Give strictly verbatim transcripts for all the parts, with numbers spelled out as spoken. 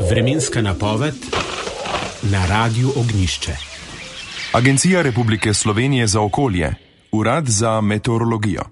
Vremenska napoved na Radiu Ognjišče. Agencija Republike Slovenije za okolje, Urad za meteorologijo.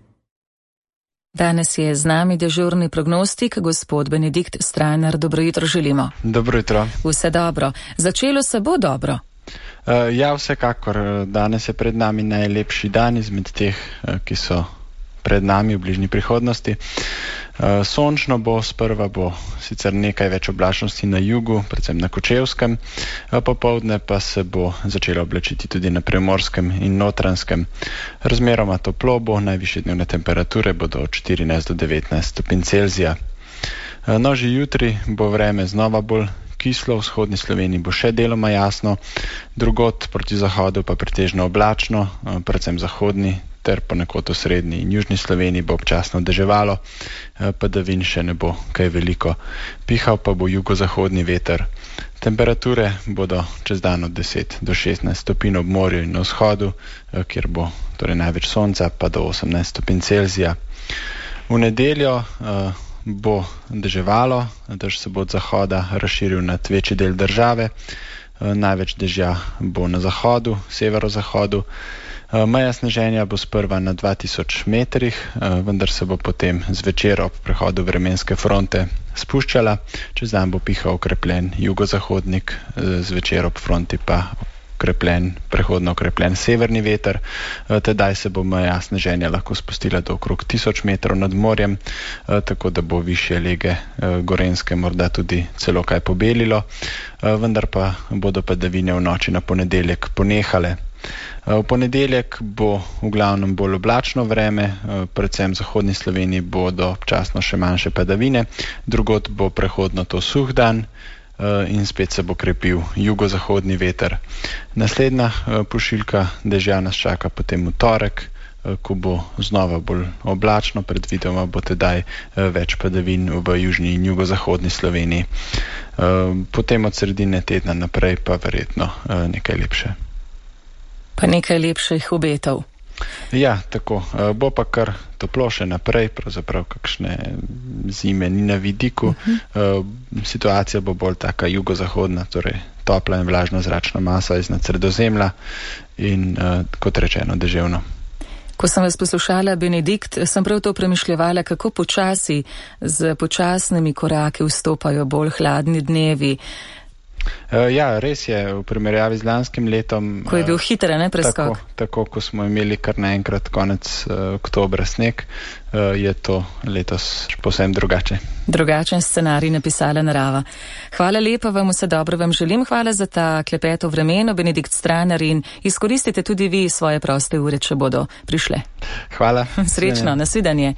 Danes je z nami dežurni prognostik, gospod Benedikt Strajnar. Dobro jutro želimo. Dobro jutro. Vse dobro. Začelo se bo dobro. Uh, ja, vsekakor. Danes je pred nami najlepši dan izmed teh, ki so pred nami v bližnji prihodnosti. Uh, sončno bo, sprva bo sicer nekaj več oblačnosti na jugu, predvsem na Kočevskem, uh, popoldne pa se bo začelo oblačiti tudi na Primorskem in Notranjskem. Razmeroma toplo bo, najvišje dnevne temperature bodo od štirinajst do devetnajst stopinj Celzija. Uh, no, že jutri bo vreme znova bolj kislo, v vzhodni Sloveniji bo še deloma jasno, drugod proti zahodu pa pretežno oblačno, uh, predvsem zahodni ter ponekod v srednji in južni Sloveniji bo občasno deževalo, padavin še ne bo kaj veliko. Pihal pa bo jugozahodni veter. Temperature bodo čez dan od deset do šestnajst stopinj ob morju in na vzhodu, kjer bo torej največ sonca, pa do osemnajst stopinj Celzija. V nedeljo bo deževalo, dež se bo od zahoda razširil nad večji del države. Največ dežja bo na zahodu, severozahodu. Meja sneženja bo sprva na dva tisoč metrih, vendar se bo potem zvečer ob prehodu vremenske fronte spuščala. Čez dan bo pihal okrepljen jugozahodnik, zvečer ob fronti pa okrepljen, prehodno okrepljen severni veter. Tedaj se bo meja sneženja lahko spustila do okrog tisoč metrov nad morjem, tako da bo višje lege Gorenjske morda tudi celo kaj pobelilo, vendar pa bodo padavine v noči na ponedeljek ponehale. V ponedeljek bo v glavnem bolj oblačno vreme, predvsem v zahodni Sloveniji bodo občasno še manjše padavine, drugod bo prehodno to suh dan in spet se bo krepil jugozahodni veter. Naslednja pošiljka dežja nas čaka potem v torek, ko bo znova bolj oblačno, predvidoma bo tedaj več padavin v južni in jugozahodni Sloveniji. Potem od sredine tedna naprej pa verjetno nekaj lepše. Pa nekaj lepših obetov. Ja, tako. Bo pa kar toplo še naprej, pravzaprav kakšne zime ni na vidiku. Uh-huh. Situacija bo bolj taka jugozahodna, torej topla in vlažna zračna masa iznad Sredozemlja in, uh, kot rečeno, deževno. Ko sem vas poslušala, Benedikt, sem prav to premišljevala, kako počasi z počasnimi koraki vstopajo bolj hladni dnevi. Uh, ja, res je, v primerjavi z lanskim letom. Ko je bil hiter, ne, preskok? Tako, tako, ko smo imeli kar naenkrat konec uh, oktobra sneg, uh, je to letos povsem drugače. Drugačen scenarij napisala narava. Hvala lepa, vam vse dobro vam želim, hvala za ta klepet o vremenu, Benedikt Strajnar, in izkoristite tudi vi svoje proste ure, če bodo prišle. Hvala. Srečno, nasvidenje.